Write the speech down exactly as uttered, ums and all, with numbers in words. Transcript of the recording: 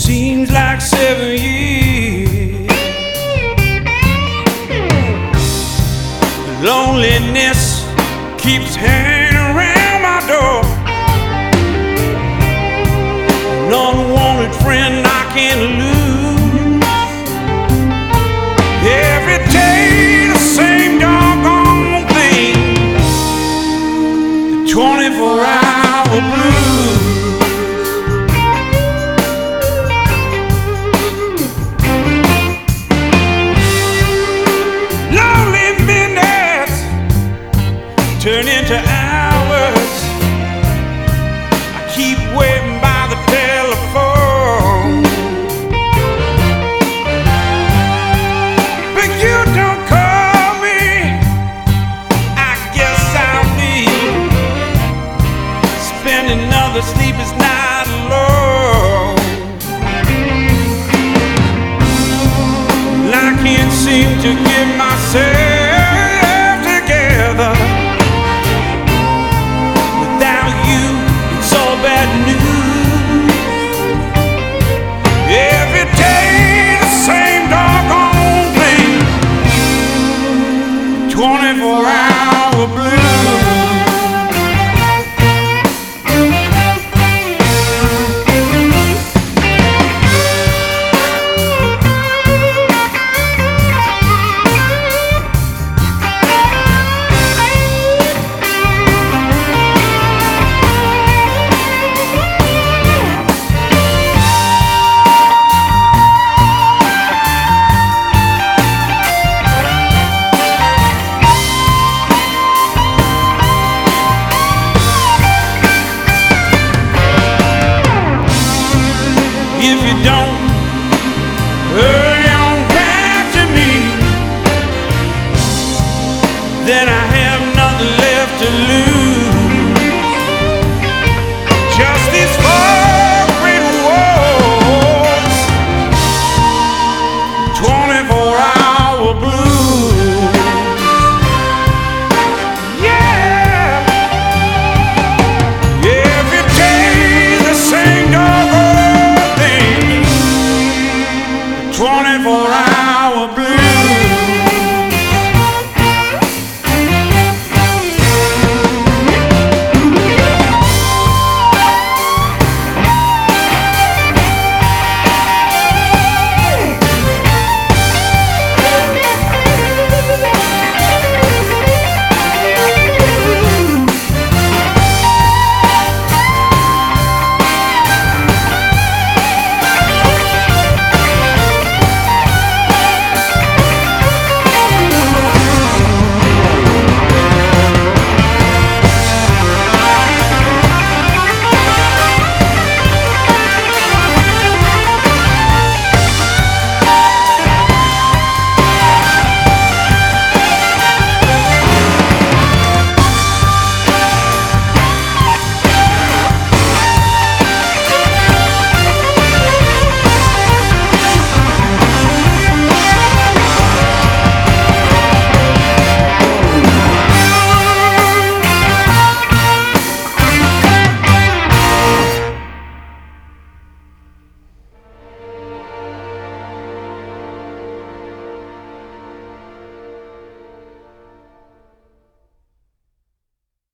seems like seven years. Loneliness keeps hanging around my door. An unwanted friend I can't lose. Every day the same doggone thing, the twenty-four hour blues. Lonely minutes turn into hours. I keep waiting by the telephone, but you don't call me. I guess I'll be spending another sleepless night alone. And I can't seem to get myself together. Without you, it's all bad news. Every day the same doggone thing, twenty-four hour blues. If you don't hurry on back to me, then I have nothing left to lose.